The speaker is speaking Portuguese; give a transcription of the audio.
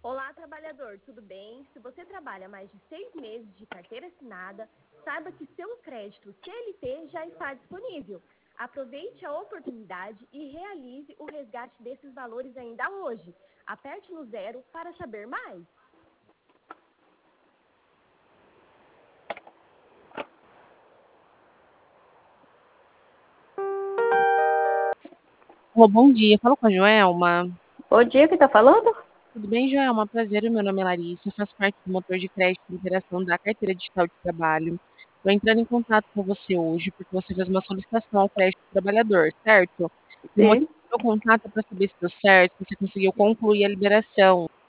Olá, trabalhador, tudo bem? Se você trabalha mais de 6 meses de carteira assinada, saiba que seu crédito CLT já está disponível. Aproveite a oportunidade e realize o resgate desses valores ainda hoje. Aperte no zero para saber mais. Alô, bom dia. Falo com a Joelma. Bom dia, quem tá falando? Tudo bem, Joelma? Prazer, meu nome é Larissa. Eu faço parte do motor de crédito de liberação da carteira digital de trabalho. Estou entrando em contato com você hoje porque você fez uma solicitação ao crédito do trabalhador, certo? E o motivo Sim. do meu contato é para saber se deu certo, se você conseguiu concluir a liberação.